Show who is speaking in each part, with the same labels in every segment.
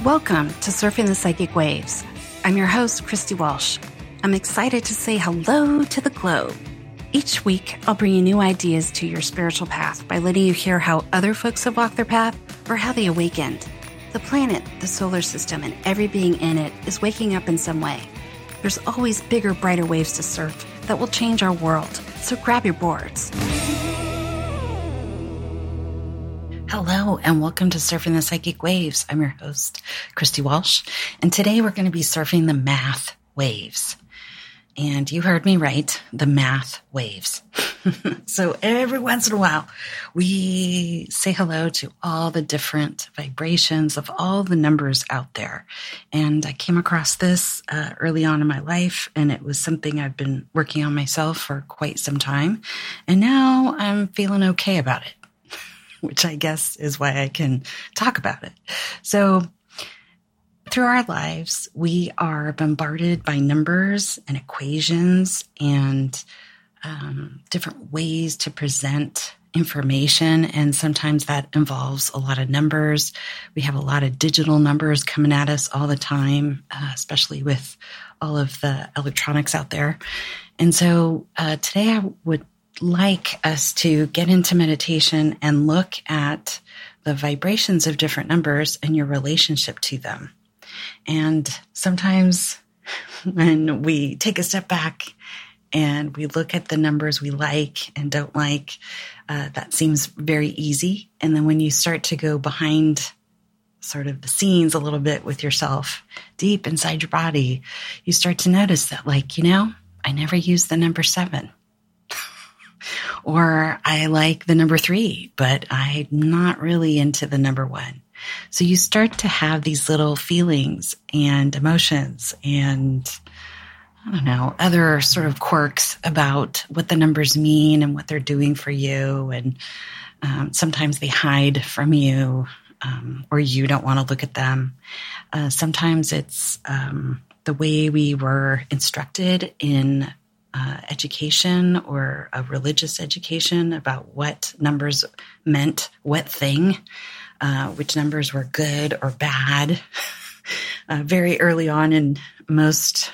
Speaker 1: Welcome to Surfing the Psychic Waves. I'm your host, Christy Walsh. I'm excited to say hello to the globe. Each week, I'll bring you new ideas to your spiritual path by letting you hear how other folks have walked their path or how they awakened. The planet, the solar system, and every being in it is waking up in some way. There's always bigger, brighter waves to surf that will change our world, so grab your boards. Hello, and welcome to Surfing the Psychic Waves. I'm your host, Christy Walsh, and today we're going to be surfing the math waves. And you heard me right, the math waves. So every once in a while, we say hello to all the different vibrations of all the numbers out there. And I came across this early on in my life, and it was something I've been working on myself for quite some time. And now I'm feeling okay about it, which I guess is why I can talk about it. So through our lives, we are bombarded by numbers and equations and different ways to present information. And sometimes that involves a lot of numbers. We have a lot of digital numbers coming at us all the time, especially with all of the electronics out there. And so today I would like us to get into meditation and look at the vibrations of different numbers and your relationship to them. And sometimes when we take a step back and we look at the numbers we like and don't like, that seems very easy. And then when you start to go behind sort of the scenes a little bit with yourself, deep inside your body, you start to notice that, I never use the number 7. Or I like the number 3, but I'm not really into the number 1. So you start to have these little feelings and emotions and, other sort of quirks about what the numbers mean and what they're doing for you. And sometimes they hide from you, or you don't want to look at them. Sometimes it's the way we were instructed in education or a religious education about what numbers meant, what thing, which numbers were good or bad. Very early on in most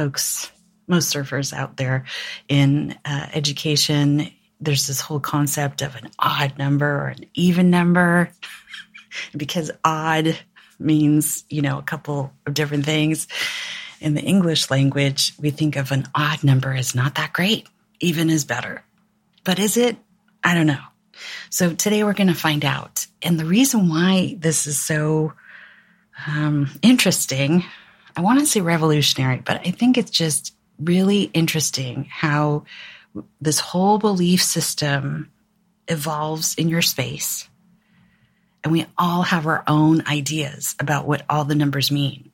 Speaker 1: surfers out there in education, there's this whole concept of an odd number or an even number, because odd means, a couple of different things. In the English language, we think of an odd number as not that great. Even is better. But is it? I don't know. So today we're going to find out. And the reason why this is so interesting, I want to say revolutionary, but I think it's just really interesting how this whole belief system evolves in your space. And we all have our own ideas about what all the numbers mean.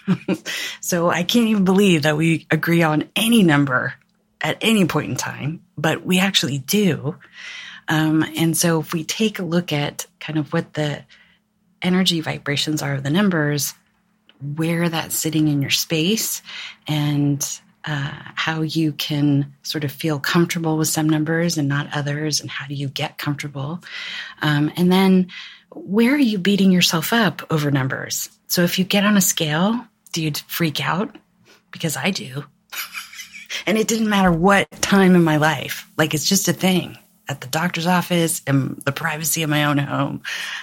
Speaker 1: So I can't even believe that we agree on any number at any point in time, but we actually do. And so if we take a look at kind of what the energy vibrations are of the numbers, where that's sitting in your space, and how you can sort of feel comfortable with some numbers and not others, and how do you get comfortable? And then where are you beating yourself up over numbers? So if you get on a scale, do you freak out? Because I do. And it didn't matter what time in my life. It's just a thing. At the doctor's office, in the privacy of my own home,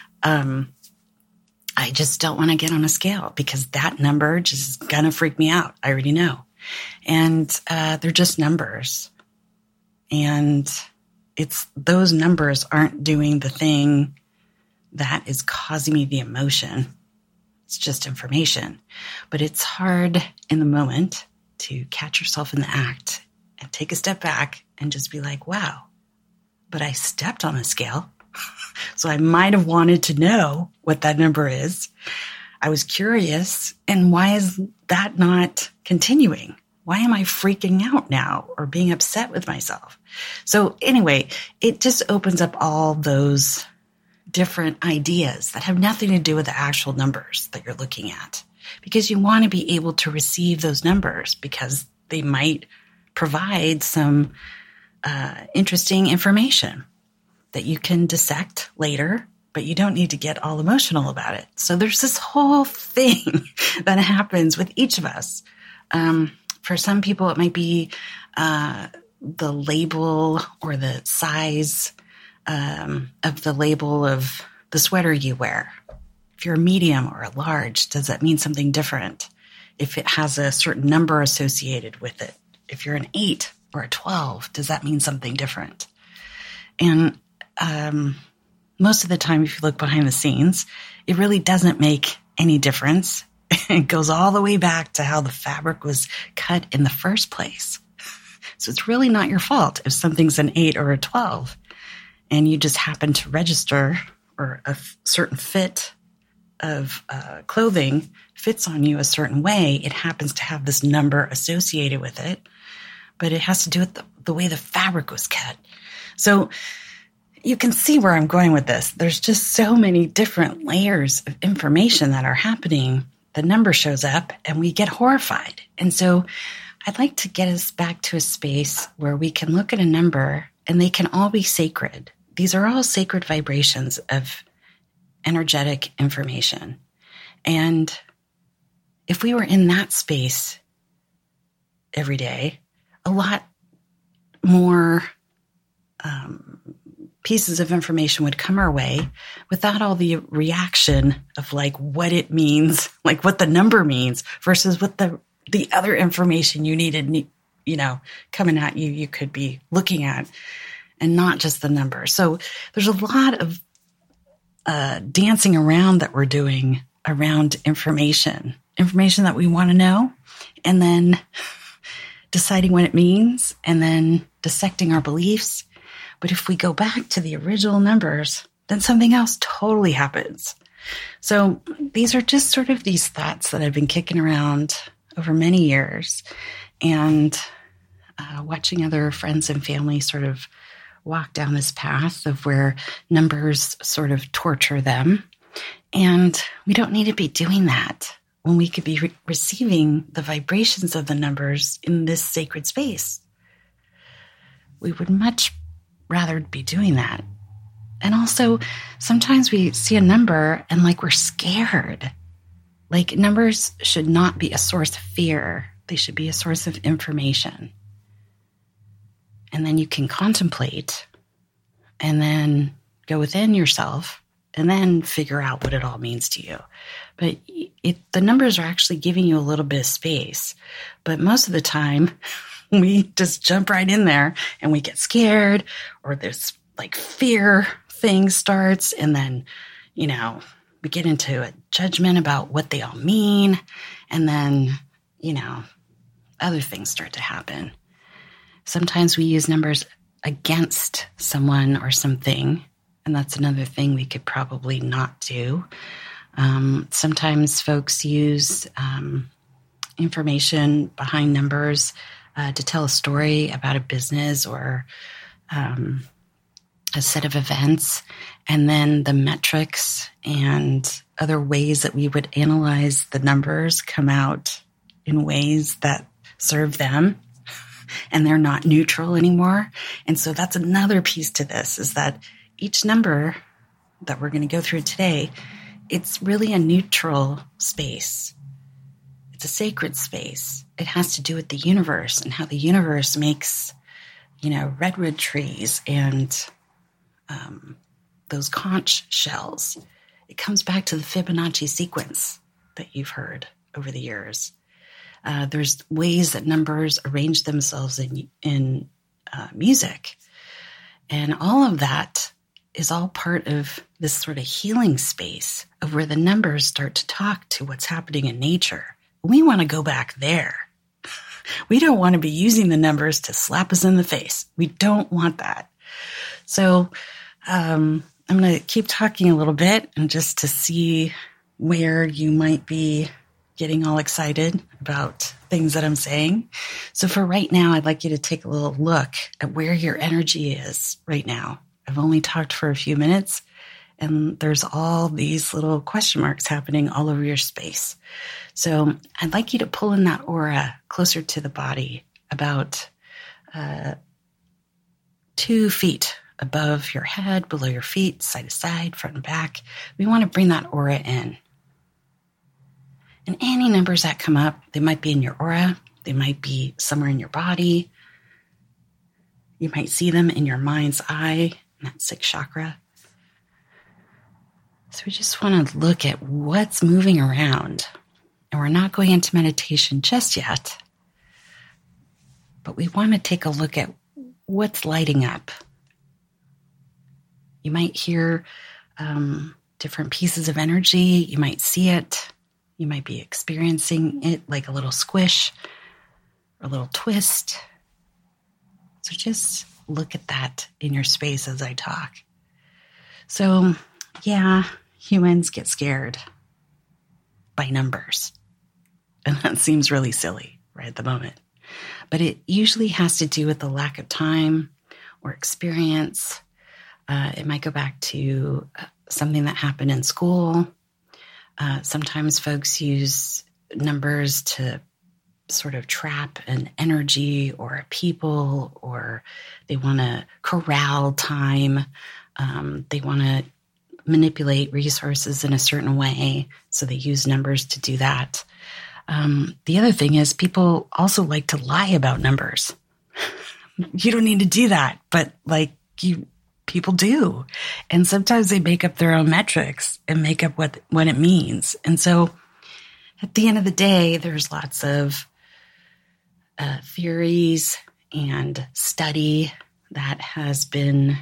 Speaker 1: I just don't want to get on a scale because that number just is going to freak me out. I already know. And they're just numbers. And those numbers aren't doing the thing that is causing me the emotion. It's just information. But it's hard in the moment to catch yourself in the act and take a step back and just be like, wow, but I stepped on a scale. So I might have wanted to know what that number is. I was curious. And why is that not continuing? Why am I freaking out now or being upset with myself? So anyway, it just opens up all those different ideas that have nothing to do with the actual numbers that you're looking at, because you want to be able to receive those numbers because they might provide some interesting information that you can dissect later but you don't need to get all emotional about it. So there's this whole thing that happens with each of us. For some people, it might be the label or the size of the label of the sweater you wear. If you're a medium or a large, does that mean something different? If it has a certain number associated with it. If you're an 8 or a 12, does that mean something different? And most of the time, if you look behind the scenes, it really doesn't make any difference. It goes all the way back to how the fabric was cut in the first place. So it's really not your fault if something's an 8 or a 12 and you just happen to register or a certain fit of clothing fits on you a certain way. It happens to have this number associated with it, but it has to do with the way the fabric was cut. So you can see where I'm going with this. There's just so many different layers of information that are happening. The number shows up and we get horrified. And so I'd like to get us back to a space where we can look at a number and they can all be sacred. These are all sacred vibrations of energetic information. And if we were in that space every day, a lot more pieces of information would come our way without all the reaction of like what it means, like what the number means versus what the other information you needed, coming at you, you could be looking at, and not just the number. So there's a lot of dancing around that we're doing around information that we want to know, and then deciding what it means, and then dissecting our beliefs. But if we go back to the original numbers, then something else totally happens. So these are just sort of these thoughts that I've been kicking around over many years, and watching other friends and family sort of walk down this path of where numbers sort of torture them. And we don't need to be doing that when we could be receiving the vibrations of the numbers in this sacred space. We would much rather be doing that. And also, sometimes we see a number and like we're scared. Like numbers should not be a source of fear. They should be a source of information. And then you can contemplate and then go within yourself and then figure out what it all means to you. But the numbers are actually giving you a little bit of space. But most of the time, we just jump right in there and we get scared, or this like fear thing starts, and then, we get into a judgment about what they all mean. And then, other things start to happen. Sometimes we use numbers against someone or something, and that's another thing we could probably not do. Sometimes folks use information behind numbers to tell a story about a business or a set of events, and then the metrics and other ways that we would analyze the numbers come out in ways that serve them, and they're not neutral anymore. And so that's another piece to this, is that each number that we're going to go through today, it's really a neutral space. It's a sacred space. It has to do with the universe and how the universe makes, redwood trees and those conch shells. It comes back to the Fibonacci sequence that you've heard over the years. There's ways that numbers arrange themselves in music. And all of that is all part of this sort of healing space of where the numbers start to talk to what's happening in nature. We want to go back there. We don't want to be using the numbers to slap us in the face. We don't want that. So I'm going to keep talking a little bit, and just to see where you might be getting all excited about things that I'm saying. So for right now, I'd like you to take a little look at where your energy is right now. I've only talked for a few minutes, and there's all these little question marks happening all over your space. So I'd like you to pull in that aura closer to the body, about 2 feet above your head, below your feet, side to side, front and back. We want to bring that aura in. And any numbers that come up, they might be in your aura. They might be somewhere in your body. You might see them in your mind's eye, in that sixth chakra. So we just want to look at what's moving around. And we're not going into meditation just yet, but we want to take a look at what's lighting up. You might hear different pieces of energy. You might see it. You might be experiencing it like a little squish or a little twist. So just look at that in your space as I talk. So, yeah, humans get scared by numbers. And that seems really silly right at the moment. But it usually has to do with the lack of time or experience. It might go back to something that happened in school. Sometimes folks use numbers to sort of trap an energy or a people, or they want to corral time. They want to manipulate resources in a certain way, so they use numbers to do that. The other thing is people also like to lie about numbers. You don't need to do that, but people do. And sometimes they make up their own metrics and make up what it means. And so at the end of the day, there's lots of theories and study that has been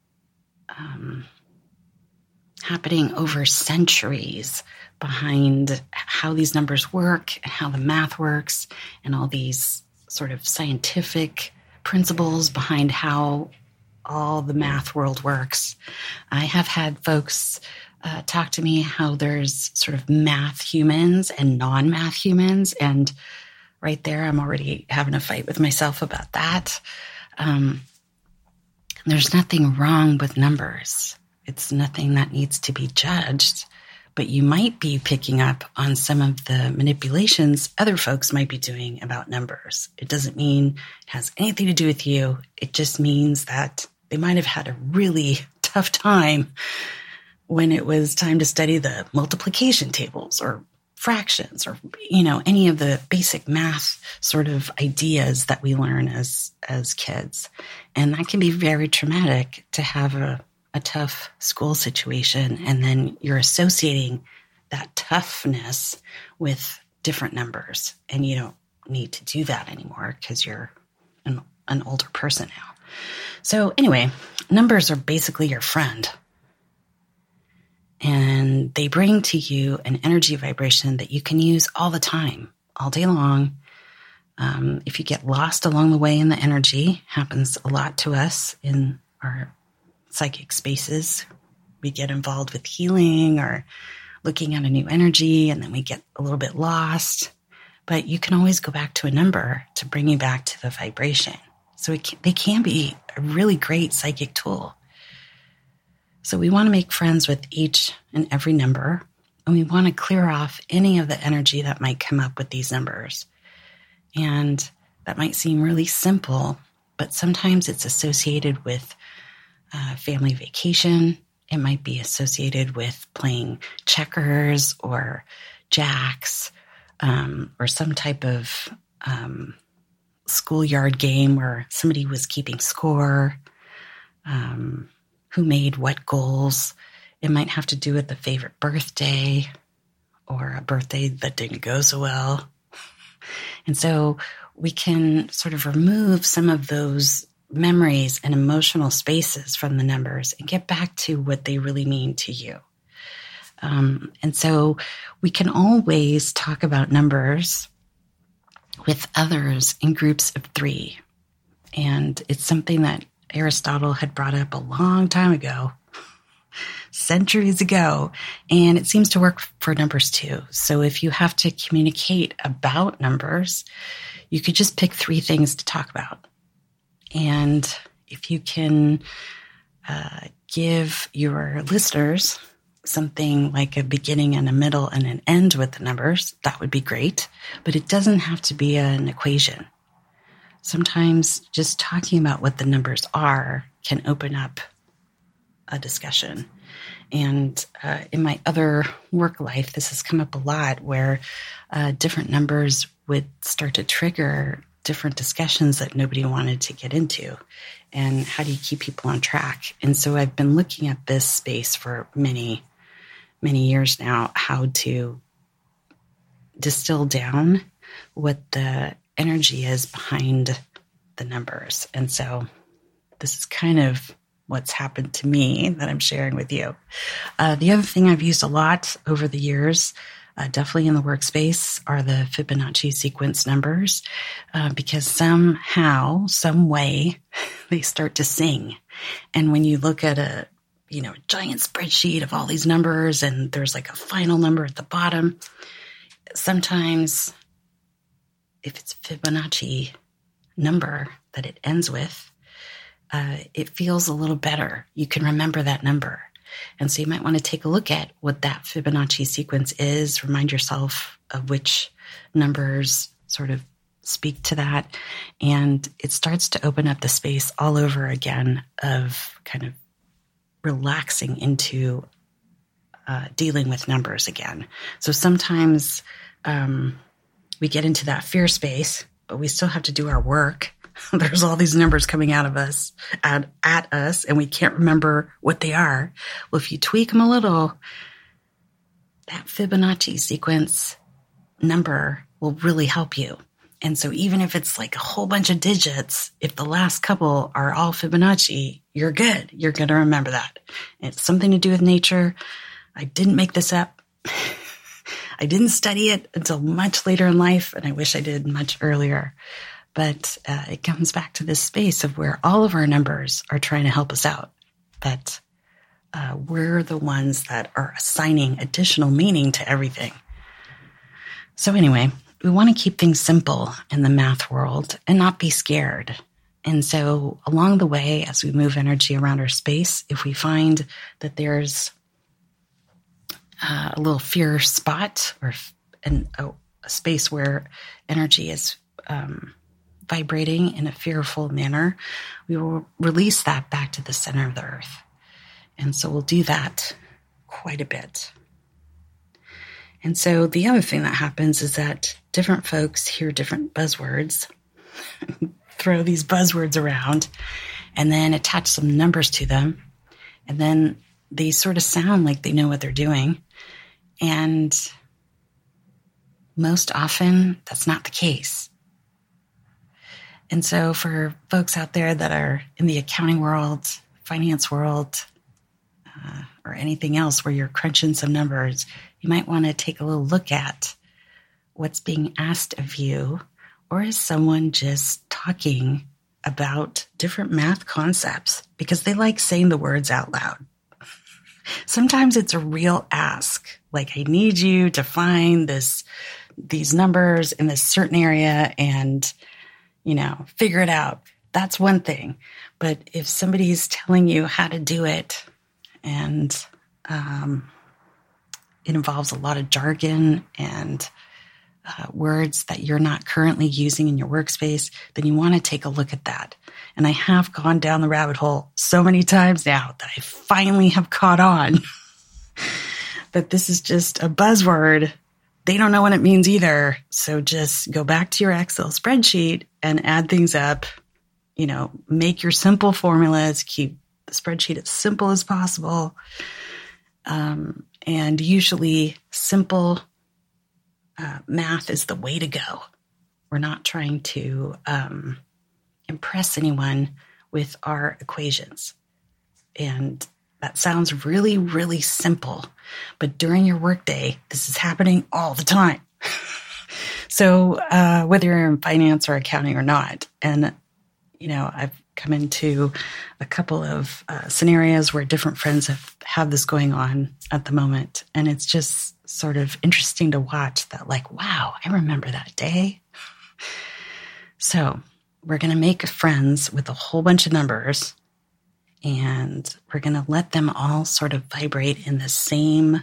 Speaker 1: happening over centuries behind how these numbers work and how the math works and all these sort of scientific principles behind how all the math world works. I have had folks talk to me how there's sort of math humans and non-math humans, and right there I'm already having a fight with myself about that. There's nothing wrong with numbers. It's nothing that needs to be judged, but you might be picking up on some of the manipulations other folks might be doing about numbers. It doesn't mean it has anything to do with you. It just means that they might have had a really tough time when it was time to study the multiplication tables or fractions or, any of the basic math sort of ideas that we learn as kids. And that can be very traumatic to have a tough school situation, and then you're associating that toughness with different numbers, and you don't need to do that anymore because you're an older person now. So anyway, numbers are basically your friend, and they bring to you an energy vibration that you can use all the time, all day long. If you get lost along the way in the energy, happens a lot to us in our psychic spaces. We get involved with healing or looking at a new energy, and then we get a little bit lost. But you can always go back to a number to bring you back to the vibration. So they can be a really great psychic tool. So we want to make friends with each and every number, and we want to clear off any of the energy that might come up with these numbers. And that might seem really simple, but sometimes it's associated with family vacation. It might be associated with playing checkers or jacks, or some type of schoolyard game where somebody was keeping score, who made what goals. It might have to do with a favorite birthday or a birthday that didn't go so well. And so we can sort of remove some of those memories and emotional spaces from the numbers and get back to what they really mean to you. And so we can always talk about numbers with others in groups of 3. And it's something that Aristotle had brought up a long time ago, centuries ago, and it seems to work for numbers too. So if you have to communicate about numbers, you could just pick 3 things to talk about. And if you can give your listeners something like a beginning and a middle and an end with the numbers, that would be great. But it doesn't have to be an equation. Sometimes just talking about what the numbers are can open up a discussion. And in my other work life, this has come up a lot where different numbers would start to trigger different discussions that nobody wanted to get into. And how do you keep people on track? And so I've been looking at this space for many, many years now, how to distill down what the energy is behind the numbers. And so this is kind of what's happened to me that I'm sharing with you. The other thing I've used a lot over the years, definitely in the workspace, are the Fibonacci sequence numbers, because somehow, some way, they start to sing. And when you look at a giant spreadsheet of all these numbers and there's like a final number at the bottom, sometimes if it's Fibonacci number that it ends with, it feels a little better. You can remember that number. And so you might want to take a look at what that Fibonacci sequence is, remind yourself of which numbers sort of speak to that. And it starts to open up the space all over again of kind of relaxing into dealing with numbers again. So sometimes we get into that fear space, but we still have to do our work. There's all these numbers coming out of us, at us, and we can't remember what they are. Well, if you tweak them a little, that Fibonacci sequence number will really help you. And so even if it's like a whole bunch of digits, if the last couple are all Fibonacci, you're good. You're going to remember that. It's something to do with nature. I didn't make this up. I didn't study it until much later in life, and I wish I did much earlier. But it comes back to this space of where all of our numbers are trying to help us out. But we're the ones that are assigning additional meaning to everything. So anyway, we want to keep things simple in the math world and not be scared. And so along the way, as we move energy around our space, if we find that there's a little fear spot or a space where energy is vibrating in a fearful manner, we will release that back to the center of the earth. And so we'll do that quite a bit. And so the other thing that happens is that different folks hear different buzzwords, throw these buzzwords around, and then attach some numbers to them. And then they sort of sound like they know what they're doing. And most often, that's not the case. And so for folks out there that are in the accounting world, finance world, or anything else where you're crunching some numbers, you might want to take a little look at what's being asked of you, or is someone just talking about different math concepts because they like saying the words out loud. Sometimes it's a real ask, like I need you to find these numbers in this certain area and figure it out. That's one thing. But if somebody's telling you how to do it and it involves a lot of jargon and words that you're not currently using in your workspace, then you want to take a look at that. And I have gone down the rabbit hole so many times now that I finally have caught on that this is just a buzzword. They don't know what it means either. So just go back to your Excel spreadsheet and add things up, make your simple formulas, keep the spreadsheet as simple as possible. And usually simple math is the way to go. We're not trying to impress anyone with our equations. And that sounds really, really simple. But during your workday, this is happening all the time. So whether you're in finance or accounting or not, and, I've come into a couple of scenarios where different friends have this going on at the moment. And it's just sort of interesting to watch that, like, wow, I remember that day. So we're going to make friends with a whole bunch of numbers, and we're going to let them all sort of vibrate in the same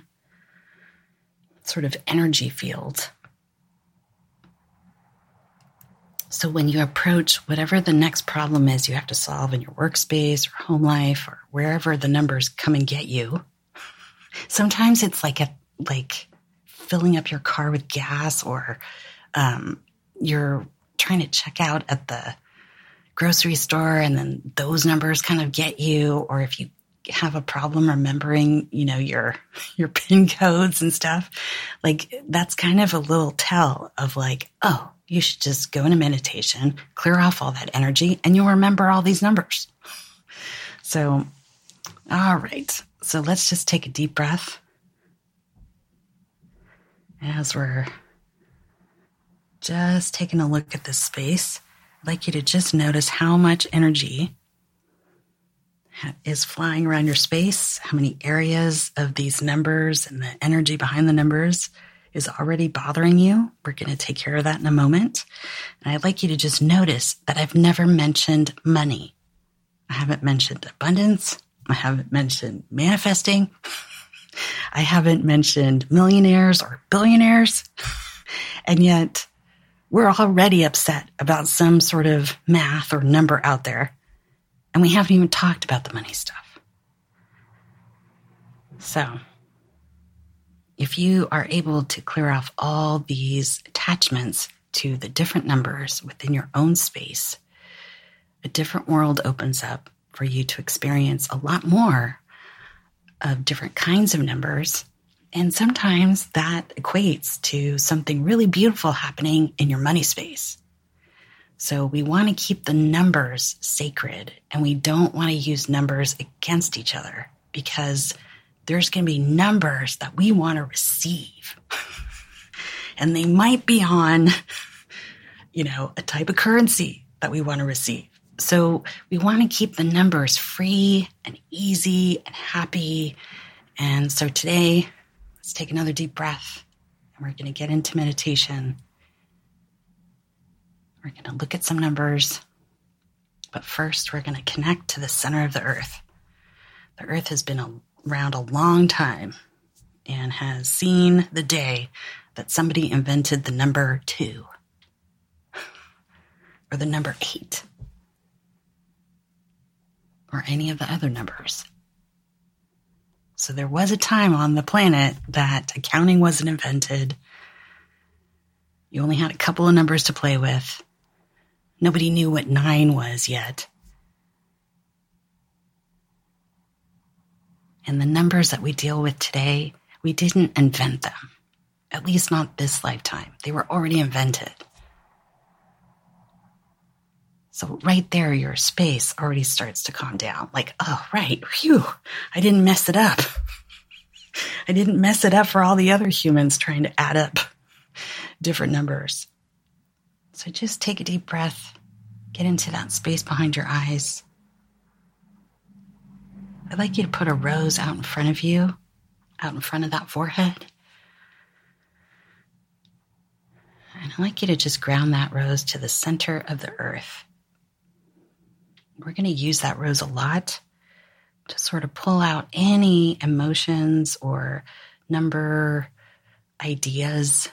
Speaker 1: sort of energy field. So when you approach whatever the next problem is you have to solve in your workspace or home life or wherever the numbers come and get you, sometimes it's like filling up your car with gas, or you're trying to check out at the grocery store and then those numbers kind of get you, or if you have a problem remembering, your PIN codes and stuff, like that's kind of a little tell of like, oh, you should just go into meditation, clear off all that energy, and you'll remember all these numbers. So, all right. So let's just take a deep breath as we're just taking a look at this space. I'd like you to just notice how much energy is flying around your space, how many areas of these numbers and the energy behind the numbers is already bothering you. We're going to take care of that in a moment. And I'd like you to just notice that I've never mentioned money. I haven't mentioned abundance. I haven't mentioned manifesting. I haven't mentioned millionaires or billionaires. And yet we're already upset about some sort of math or number out there. And we haven't even talked about the money stuff. So if you are able to clear off all these attachments to the different numbers within your own space, a different world opens up for you to experience a lot more of different kinds of numbers. And sometimes that equates to something really beautiful happening in your money space. So we want to keep the numbers sacred, and we don't want to use numbers against each other, because there's going to be numbers that we want to receive. And they might be on, a type of currency that we want to receive. So we want to keep the numbers free and easy and happy. And so today, let's take another deep breath, and we're going to get into meditation. We're going to look at some numbers, but first we're going to connect to the center of the earth. The earth has been around a long time and has seen the day that somebody invented the number 2 or the number 8 or any of the other numbers. So there was a time on the planet that accounting wasn't invented. You only had a couple of numbers to play with. Nobody knew what 9 was yet. And the numbers that we deal with today, we didn't invent them. At least not this lifetime. They were already invented. So right there, your space already starts to calm down. Like, oh, right, phew, I didn't mess it up. I didn't mess it up for all the other humans trying to add up different numbers. So just take a deep breath, get into that space behind your eyes. I'd like you to put a rose out in front of you, out in front of that forehead. And I'd like you to just ground that rose to the center of the earth. We're going to use that rose a lot to sort of pull out any emotions or number ideas.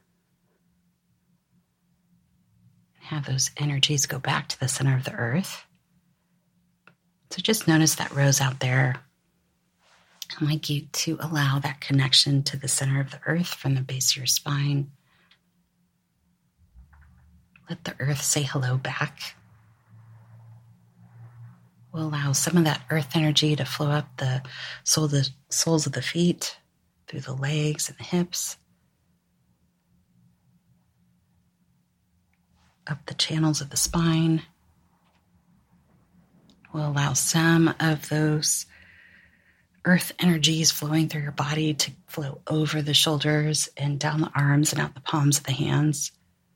Speaker 1: Have those energies go back to the center of the earth. So just notice that rose out there. I'd like you to allow that connection to the center of the earth from the base of your spine. Let the earth say hello back. We'll allow some of that earth energy to flow up the soles of the feet, through the legs and the hips, up the channels of the spine. We'll allow some of those earth energies flowing through your body to flow over the shoulders and down the arms and out the palms of the hands.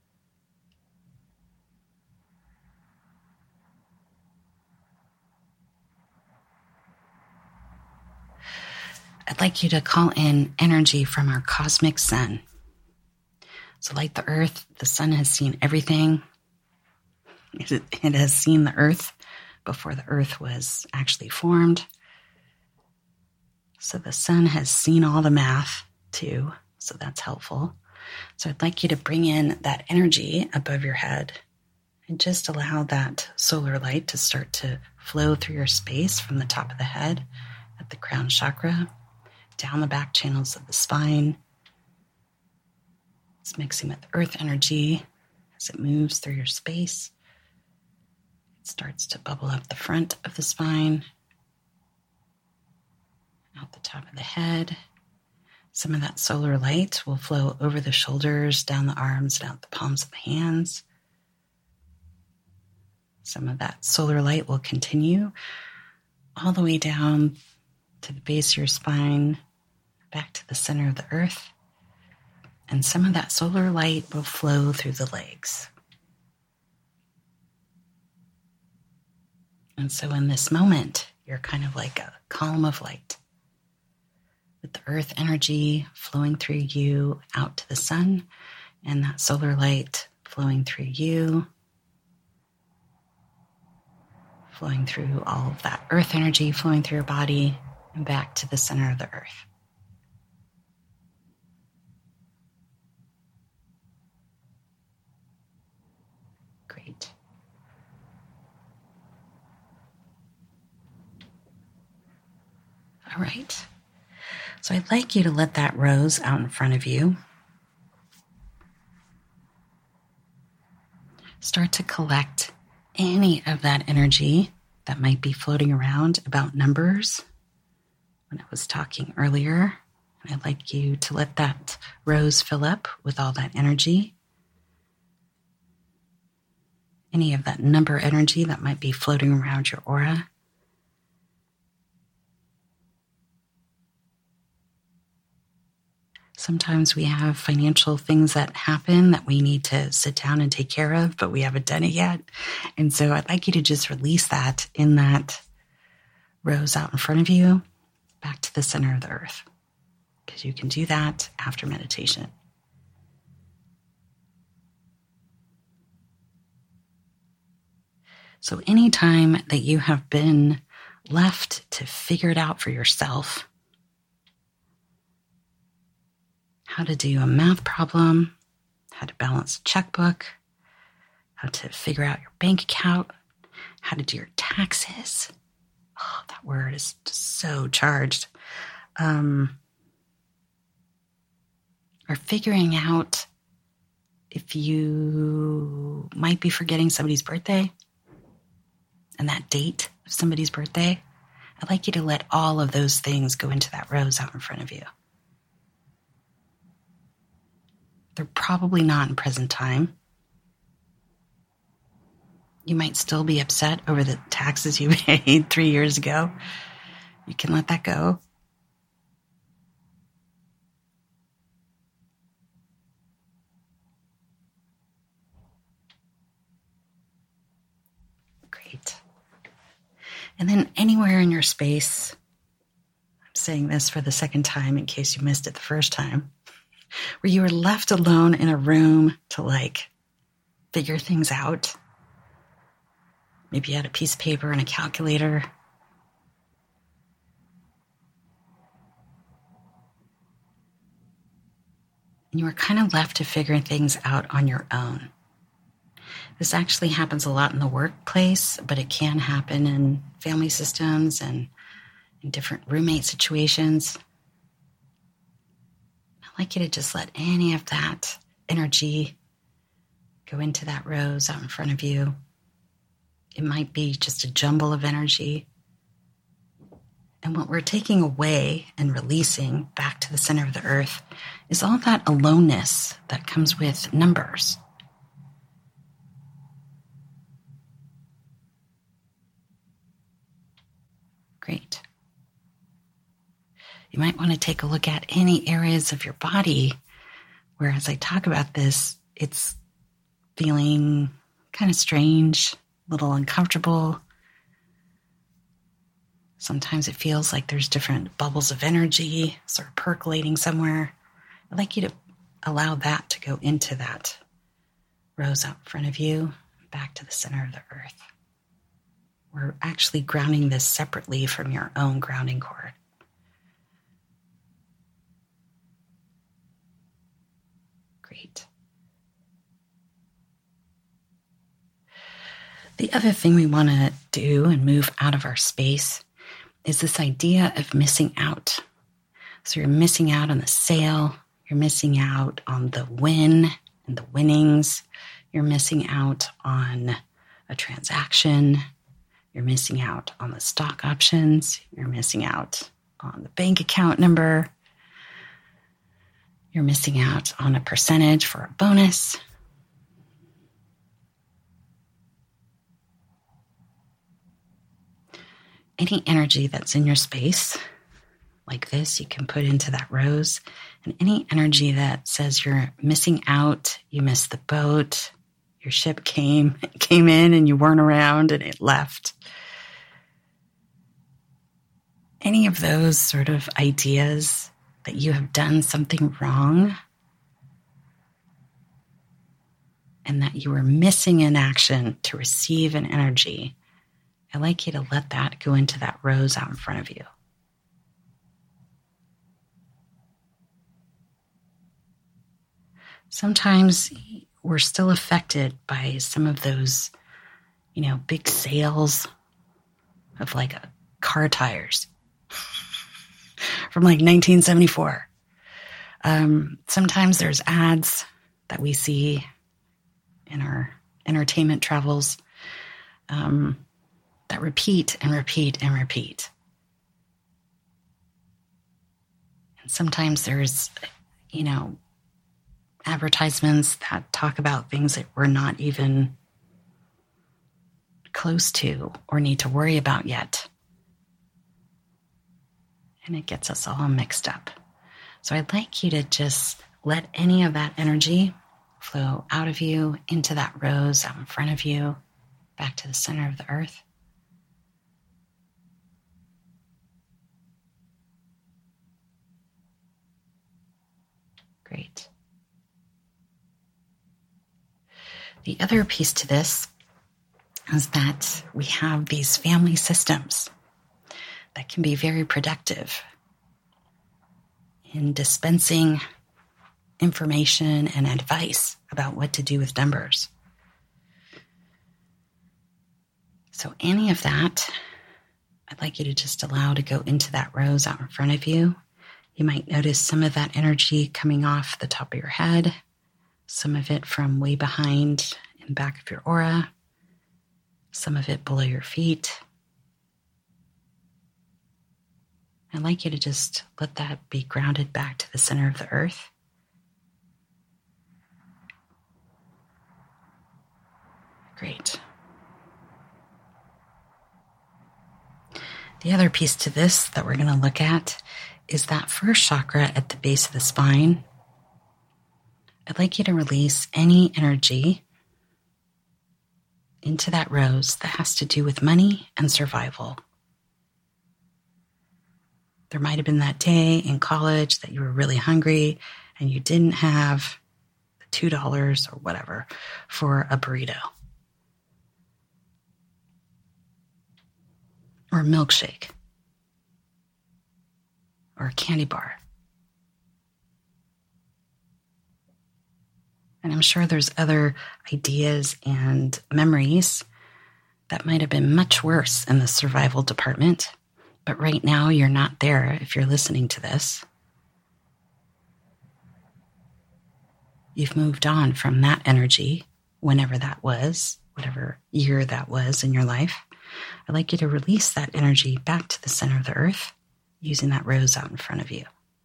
Speaker 1: I'd like you to call in energy from our cosmic sun. So like the earth, the sun has seen everything. It has seen the earth before the earth was actually formed. So the sun has seen all the math too, so that's helpful. So I'd like you to bring in that energy above your head And just allow that solar light to start to flow through your space from the top of the head at the crown chakra, down the back channels of the spine. It's mixing with earth energy as it moves through your space. It starts to bubble up the front of the spine, out the top of the head. Some of that solar light will flow over the shoulders, down the arms, and out the palms of the hands. Some of that solar light will continue all the way down to the base of your spine, back to the center of the earth. And some of that solar light will flow through the legs. And so in this moment, you're kind of like a column of light, with the earth energy flowing through you out to the sun, and that solar light flowing through you, flowing through all of that earth energy, flowing through your body, and back to the center of the earth. Great. All right. So I'd like you to let that rose out in front of you start to collect any of that energy that might be floating around about numbers. When I was talking earlier, I'd like you to let that rose fill up with all that energy. Any of that number energy that might be floating around your aura. Sometimes we have financial things that happen that we need to sit down and take care of, but we haven't done it yet. And so I'd like you to just release that in that rose out in front of you, back to the center of the earth, because you can do that after meditation. So anytime that you have been left to figure it out for yourself, how to do a math problem, how to balance a checkbook, how to figure out your bank account, how to do your taxes. Oh, that word is just so charged. Or figuring out if you might be forgetting somebody's birthday and that date of somebody's birthday. I'd like you to let all of those things go into that rose out in front of you. They're probably not in present time. You might still be upset over the taxes you paid 3 years ago. You can let that go. Great. And then anywhere in your space, I'm saying this for the second time in case you missed it the first time, where you were left alone in a room to figure things out. Maybe you had a piece of paper and a calculator. And you were kind of left to figure things out on your own. This actually happens a lot in the workplace, but it can happen in family systems and in different roommate situations. I'd like you to just let any of that energy go into that rose out in front of you. It might be just a jumble of energy. And what we're taking away and releasing back to the center of the earth is all that aloneness that comes with numbers. Great. You might want to take a look at any areas of your body where, as I talk about this, it's feeling kind of strange, a little uncomfortable. Sometimes it feels like there's different bubbles of energy sort of percolating somewhere. I'd like you to allow that to go into that rose out in front of you, back to the center of the earth. We're actually grounding this separately from your own grounding cord. Great. The other thing we want to do and move out of our space is this idea of missing out. So you're missing out on the sale, you're missing out on the win and the winnings, you're missing out on a transaction, you're missing out on the stock options, you're missing out on the bank account number, you're missing out on a percentage for a bonus. Any energy that's in your space like this, you can put into that rose. And any energy that says you're missing out, you missed the boat, your ship came in and you weren't around and it left. Any of those sort of ideas that you have done something wrong and that you were missing an action to receive an energy, I'd like you to let that go into that rose out in front of you. Sometimes we're still affected by some of those, big sales of like car tires from like 1974. Sometimes there's ads that we see in our entertainment travels that repeat and repeat and repeat. And sometimes there's, advertisements that talk about things that we're not even close to or need to worry about yet. And it gets us all mixed up. So I'd like you to just let any of that energy flow out of you into that rose out in front of you, back to the center of the earth. Great. The other piece to this is that we have these family systems that can be very productive in dispensing information and advice about what to do with numbers. So any of that, I'd like you to just allow to go into that rose out in front of you. You might notice some of that energy coming off the top of your head, some of it from way behind and back of your aura, some of it below your feet. I'd like you to just let that be grounded back to the center of the earth. Great. The other piece to this that we're going to look at is that first chakra at the base of the spine. I'd like you to release any energy into that rose that has to do with money and survival. There might have been that day in college that you were really hungry and you didn't have the $2 or whatever for a burrito or a milkshake or a candy bar. And I'm sure there's other ideas and memories that might have been much worse in the survival department. But right now, you're not there if you're listening to this. You've moved on from that energy, whenever that was, whatever year that was in your life. I'd like you to release that energy back to the center of the earth using that rose out in front of you.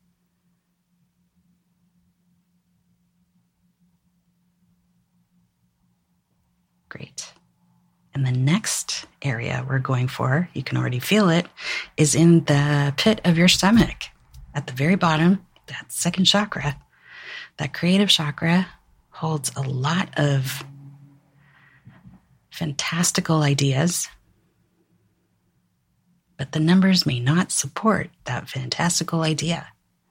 Speaker 1: Great. And the next area we're going for, you can already feel it, is in the pit of your stomach. At the very bottom, that second chakra, that creative chakra holds a lot of fantastical ideas, but the numbers may not support that fantastical idea.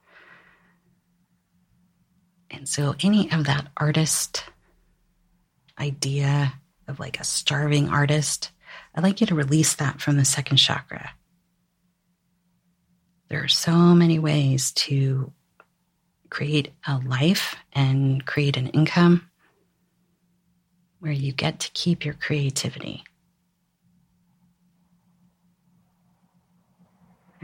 Speaker 1: And so any of that artist idea of like a starving artist, I'd like you to release that from the second chakra. There are so many ways to create a life and create an income where you get to keep your creativity.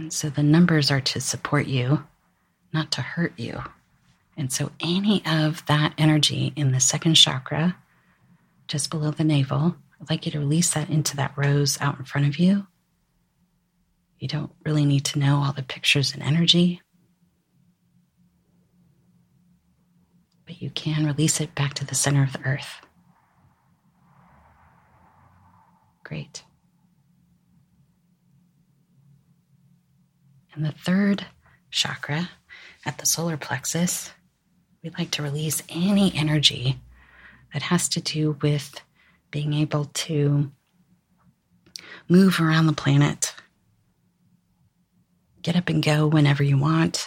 Speaker 1: And so the numbers are to support you, not to hurt you. And so any of that energy in the second chakra, just below the navel, I'd like you to release that into that rose out in front of you. You don't really need to know all the pictures and energy, but you can release it back to the center of the earth. Great. And the third chakra at the solar plexus, we'd like to release any energy that has to do with being able to move around the planet, get up and go whenever you want.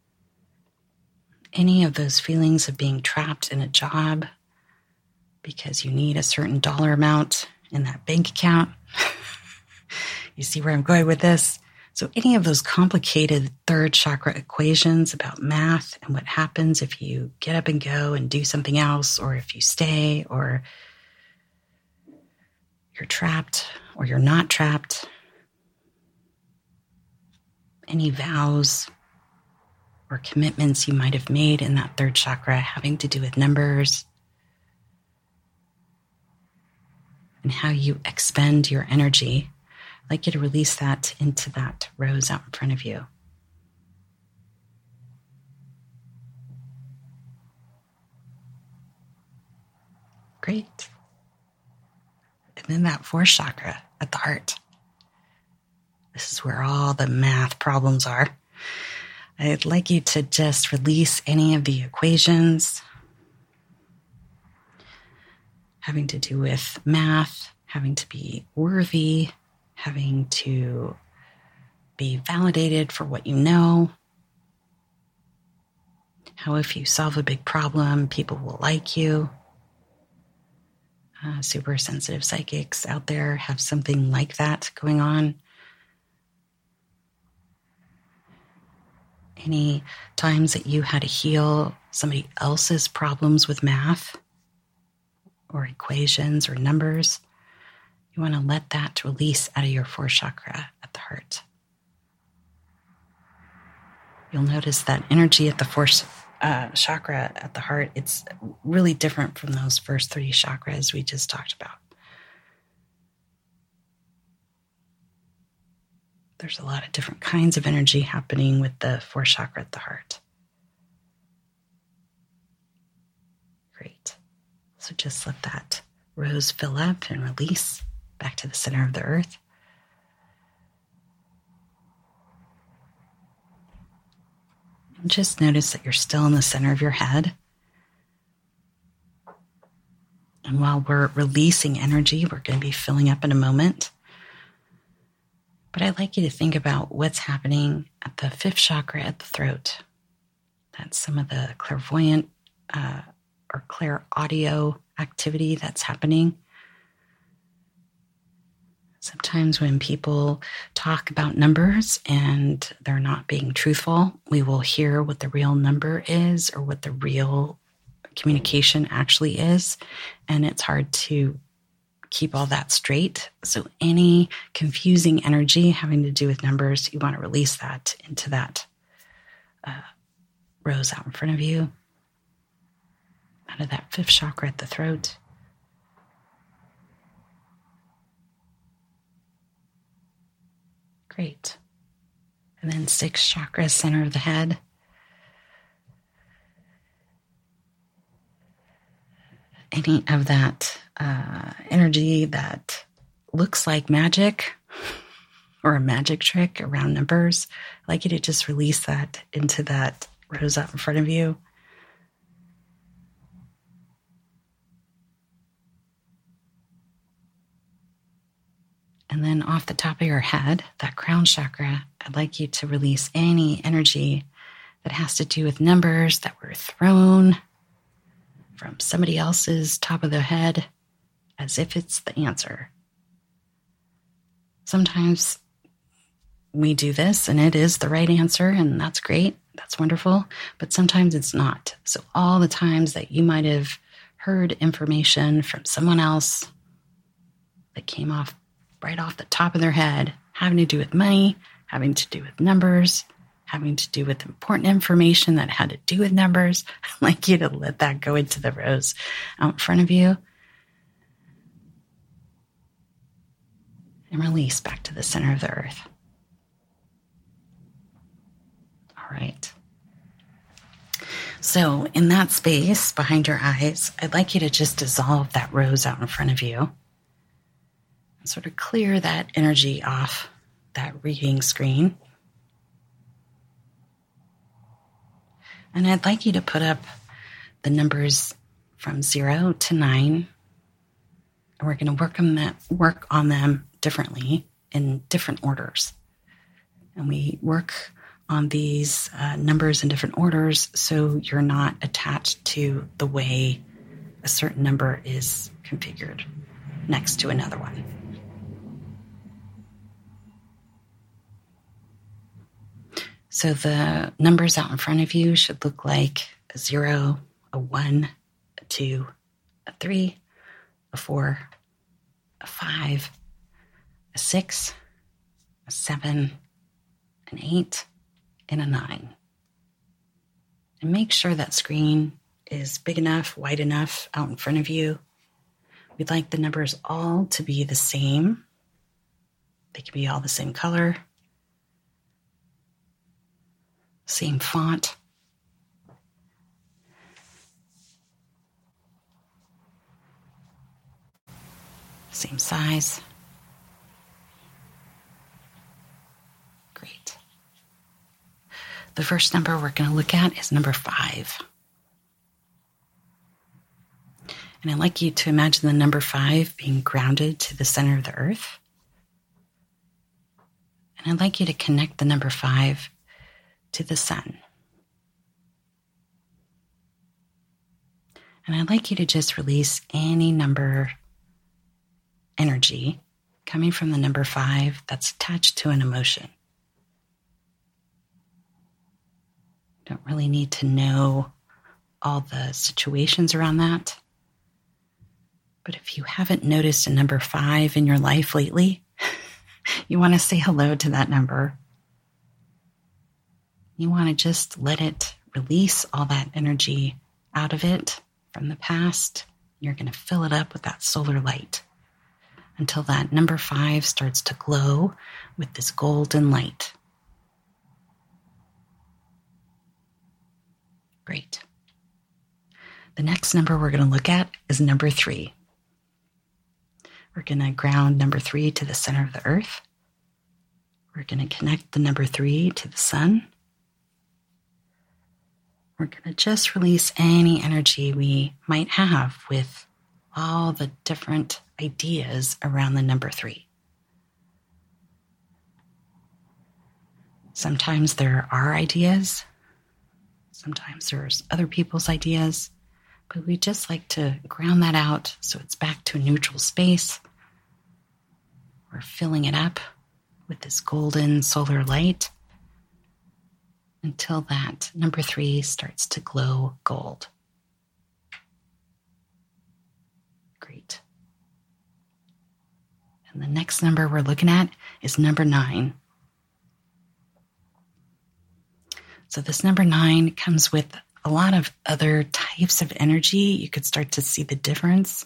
Speaker 1: Any of those feelings of being trapped in a job because you need a certain dollar amount in that bank account. You see where I'm going with this? So any of those complicated third chakra equations about math and what happens if you get up and go and do something else, or if you stay, or you're trapped or you're not trapped. Any vows or commitments you might have made in that third chakra having to do with numbers and how you expend your energy. I'd like you to release that into that rose out in front of you. Great. And then that fourth chakra at the heart. This is where all the math problems are. I'd like you to just release any of the equations having to do with math, having to be worthy, having to be validated for what you know. How if you solve a big problem, people will like you. Super sensitive psychics out there have something like that going on. Any times that you had to heal somebody else's problems with math or equations or numbers, you want to let that release out of your fourth chakra at the heart. You'll notice that energy at the fourth chakra at the heart, it's really different from those first three chakras we just talked about. There's a lot of different kinds of energy happening with the fourth chakra at the heart. Great. So just let that rose fill up and release back to the center of the earth. And just notice that you're still in the center of your head. And while we're releasing energy, we're going to be filling up in a moment. But I'd like you to think about what's happening at the fifth chakra at the throat. That's some of the clairvoyant or clairaudio activity that's happening. Sometimes when people talk about numbers and they're not being truthful, we will hear what the real number is or what the real communication actually is. And it's hard to keep all that straight. So any confusing energy having to do with numbers, you want to release that into that rose out in front of you, out of that fifth chakra at the throat. Great. And then sixth chakra, center of the head. Any of that energy that looks like magic or a magic trick around numbers, I'd like you to just release that into that rose out in front of you. And then off the top of your head, that crown chakra, I'd like you to release any energy that has to do with numbers that were thrown from somebody else's top of their head as if it's the answer. Sometimes we do this and it is the right answer, and that's great. That's wonderful. But sometimes it's not. So all the times that you might have heard information from someone else that came off right off the top of their head, having to do with money, having to do with numbers, having to do with important information that had to do with numbers. I'd like you to let that go into the rows out in front of you. And release back to the center of the earth. All right. So in that space behind your eyes, I'd like you to just dissolve that rose out in front of you and sort of clear that energy off that reading screen. And I'd like you to put up the numbers from 0 to 9. And we're going to work on them differently in different orders. And we work on these numbers in different orders so you're not attached to the way a certain number is configured next to another one. So the numbers out in front of you should look like a 0, a 1, a 2, a 3, a 4, a 5, a 6, a 7, an 8, and a 9. And make sure that screen is big enough, wide enough out in front of you. We'd like the numbers all to be the same. They can be all the same color, same font. Same size. Great. The first number we're going to look at is number 5. And I'd like you to imagine the number 5 being grounded to the center of the earth. And I'd like you to connect the number 5 to the sun. And I'd like you to just release any number energy coming from the number 5 that's attached to an emotion. Don't really need to know all the situations around that. But if you haven't noticed a number 5 in your life lately, you want to say hello to that number. You want to just let it release all that energy out of it from the past. You're going to fill it up with that solar light until that number 5 starts to glow with this golden light. Great. The next number we're going to look at is number 3. We're going to ground number 3 to the center of the earth. We're going to connect the number 3 to the sun. We're going to just release any energy we might have with all the different ideas around the number 3. Sometimes there are ideas. Sometimes there's other people's ideas. But we just like to ground that out so it's back to a neutral space. We're filling it up with this golden solar light until that number 3 starts to glow gold. Great. And the next number we're looking at is number 9. So this number 9 comes with a lot of other types of energy. You could start to see the difference.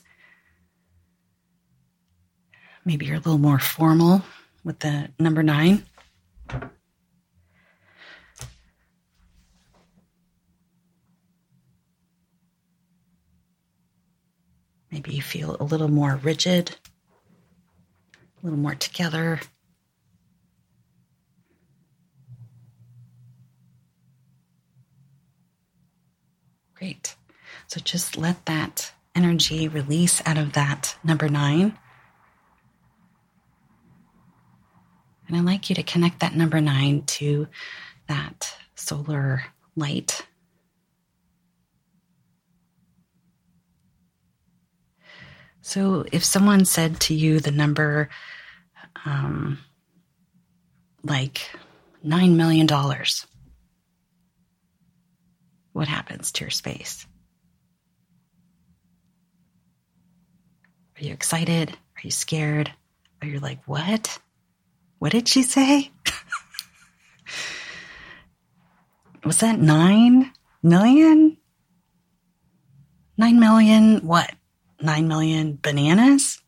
Speaker 1: Maybe you're a little more formal with the number 9. Maybe you feel a little more rigid, a little more together. Great. So just let that energy release out of that number 9. And I'd like you to connect that number 9 to that solar light. So if someone said to you the number like $9 million, what happens to your space? Are you excited? Are you scared? Are you like, what? What did she say? Was that 9 million? 9 million what? 9 million bananas?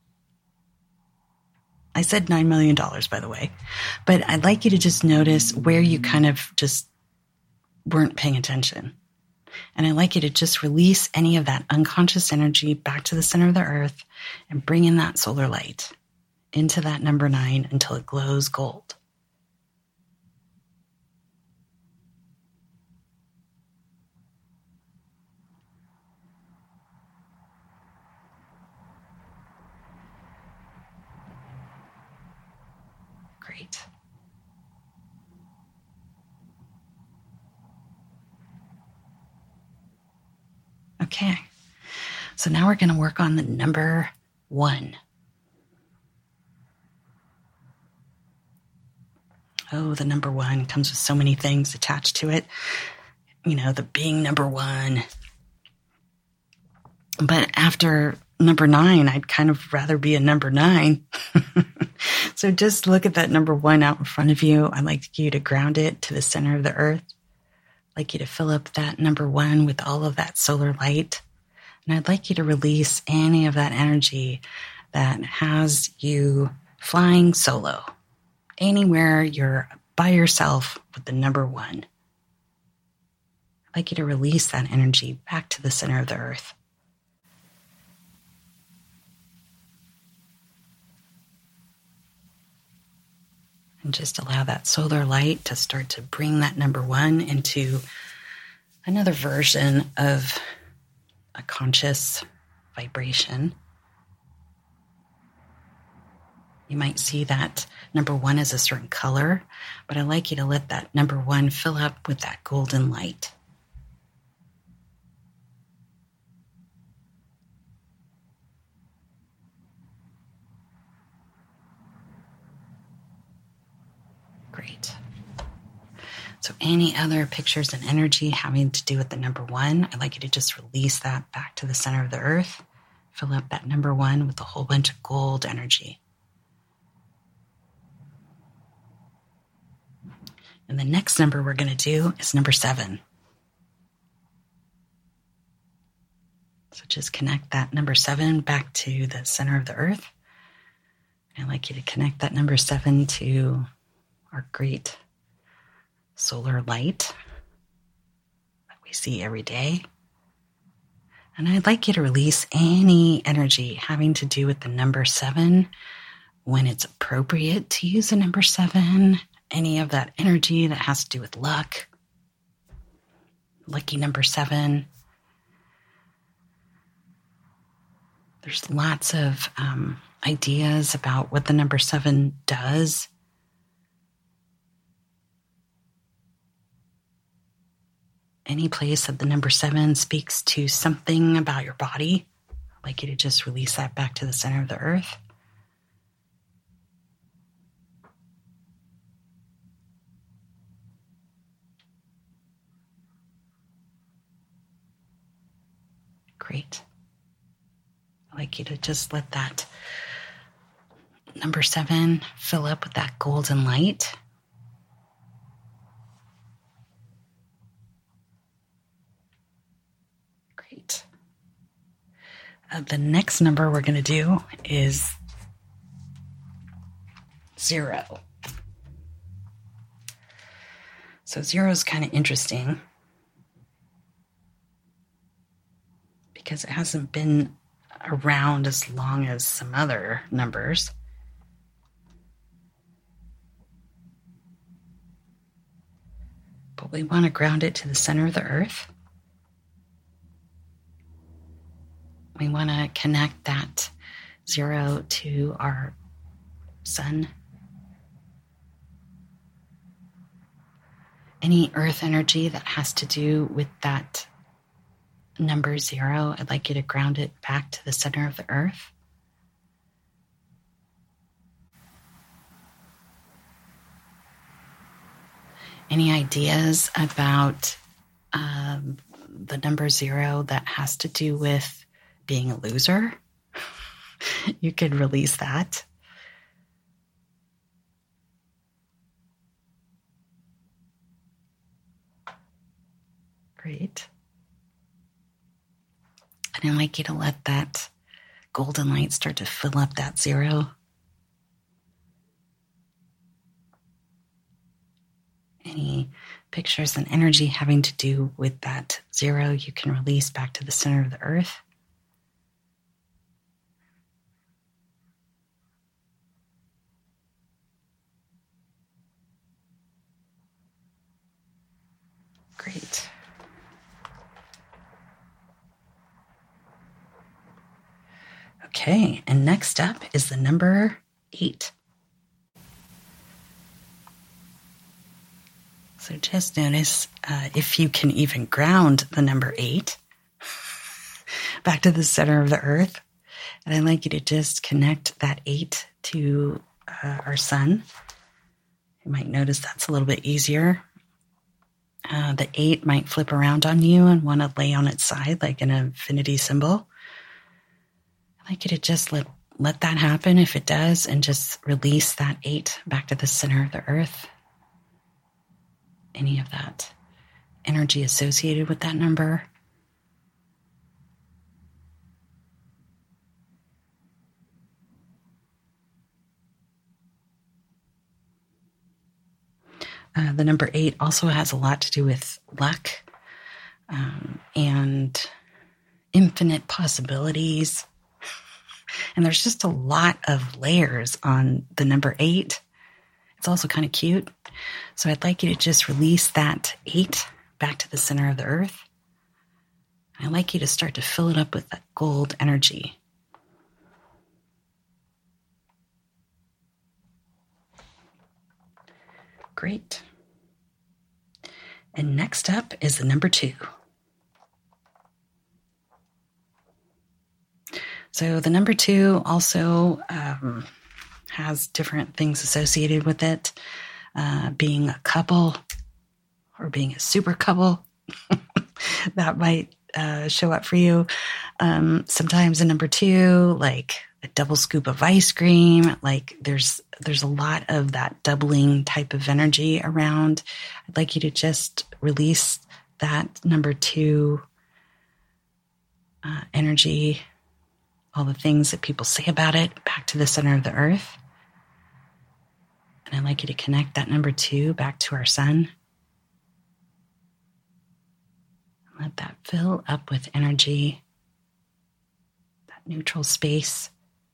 Speaker 1: I said $9 million, by the way. But I'd like you to just notice where you kind of just weren't paying attention. And I'd like you to just release any of that unconscious energy back to the center of the earth and bring in that solar light into that number 9 until it glows gold. Great. Okay. So now we're going to work on the number 1. Oh, the number 1 comes with so many things attached to it. You know, the being number 1. But after number 9, I'd kind of rather be a number 9. So just look at that number 1 out in front of you. I'd like you to ground it to the center of the earth. I'd like you to fill up that number 1 with all of that solar light. And I'd like you to release any of that energy that has you flying solo. Anywhere you're by yourself with the number 1. I'd like you to release that energy back to the center of the earth. And just allow that solar light to start to bring that number 1 into another version of a conscious vibration. You might see that number 1 is a certain color, but I'd like you to let that number 1 fill up with that golden light. Great. So any other pictures and energy having to do with the number 1, I'd like you to just release that back to the center of the earth. Fill up that number 1 with a whole bunch of gold energy. And the next number we're going to do is number 7. So just connect that number 7 back to the center of the earth. I'd like you to connect that number 7 to our great solar light that we see every day. And I'd like you to release any energy having to do with the number 7 when it's appropriate to use the number 7. Any of that energy that has to do with luck, lucky number 7. There's lots of ideas about what the number 7 does. Any place that the number 7 speaks to something about your body, I'd like you to just release that back to the center of the earth. Great. I'd like you to just let that number 7 fill up with that golden light. Great. The next number we're going to do is 0. So 0 is kind of interesting because it hasn't been around as long as some other numbers. But we want to ground it to the center of the earth. We want to connect that 0 to our sun. Any earth energy that has to do with that number 0, I'd like you to ground it back to the center of the earth. Any ideas about the number 0 that has to do with being a loser? You could release that. Great. And I'd like you to let that golden light start to fill up that 0. Any pictures and energy having to do with that 0, you can release back to the center of the earth. Great. Okay, and next up is the number 8. So just notice if you can even ground the number 8 back to the center of the earth. And I'd like you to just connect that 8 to our sun. You might notice that's a little bit easier. The 8 might flip around on you and want to lay on its side like an infinity symbol. I'd like you to just let that happen if it does, and just release that 8 back to the center of the earth. Any of that energy associated with that number. The number 8 also has a lot to do with luck and infinite possibilities. And there's just a lot of layers on the number 8. It's also kind of cute. So I'd like you to just release that 8 back to the center of the earth. I'd like you to start to fill it up with that gold energy. Great. And next up is the number 2. So the number 2 also has different things associated with it, being a couple or being a super couple. That might show up for you. Sometimes a number 2, like a double scoop of ice cream, like there's a lot of that doubling type of energy around. I'd like you to just release that number 2 energy, all the things that people say about it, back to the center of the earth. And I'd like you to connect that number 2 back to our sun. Let that fill up with energy, that neutral space.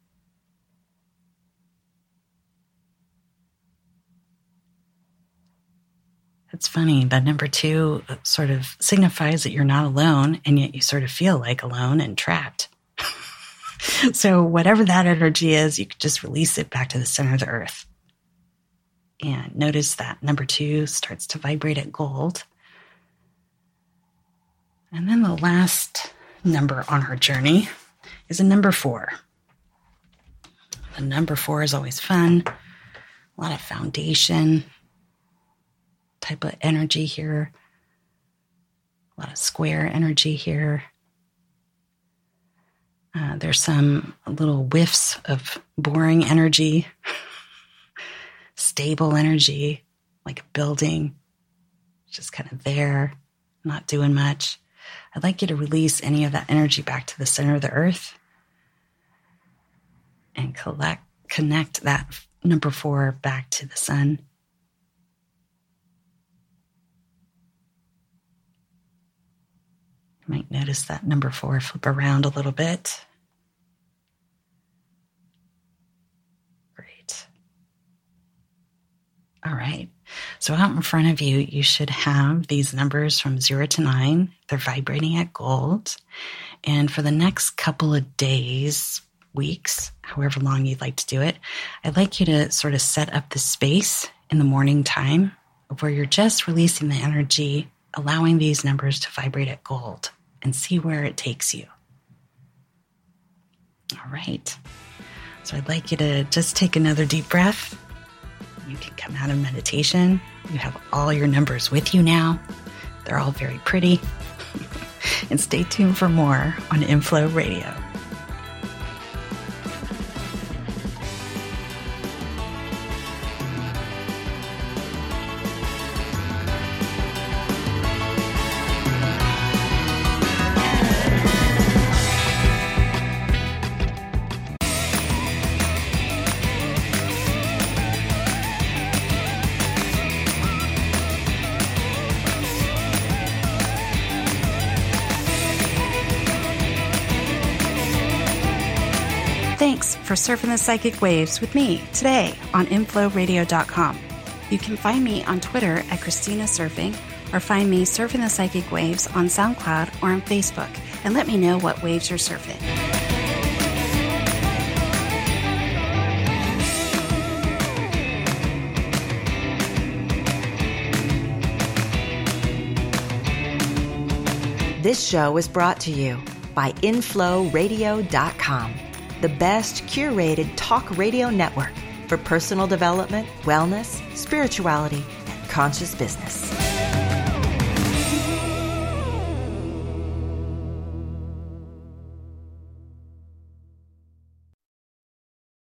Speaker 1: It's funny, but number 2 sort of signifies that you're not alone, and yet you sort of feel like alone and trapped. So whatever that energy is, you could just release it back to the center of the earth. And notice that number 2 starts to vibrate at gold. And then the last number on our journey is a number 4. The number 4 is always fun. A lot of foundation type of energy here. A lot of square energy here. There's some little whiffs of boring energy, stable energy, like a building, just kind of there, not doing much. I'd like you to release any of that energy back to the center of the earth and connect that number 4 back to the sun. You might notice that number 4 flip around a little bit. Great. All right. So out in front of you, you should have these numbers from 0 to 9. They're vibrating at gold. And for the next couple of days, weeks, however long you'd like to do it, I'd like you to sort of set up the space in the morning time where you're just releasing the energy, allowing these numbers to vibrate at gold, and see where it takes you. All right. So I'd like you to just take another deep breath. You can come out of meditation. You have all your numbers with you now. They're all very pretty. And stay tuned for more on Inflow Radio. for Surfing the Psychic Waves with me today on inflowradio.com. You can find me on Twitter at Christina Surfing, or find me Surfing the Psychic Waves on SoundCloud or on Facebook, and let me know what waves you're surfing.
Speaker 2: This show is brought to you by inflowradio.com, the best curated talk radio network for personal development, wellness, spirituality, and conscious business.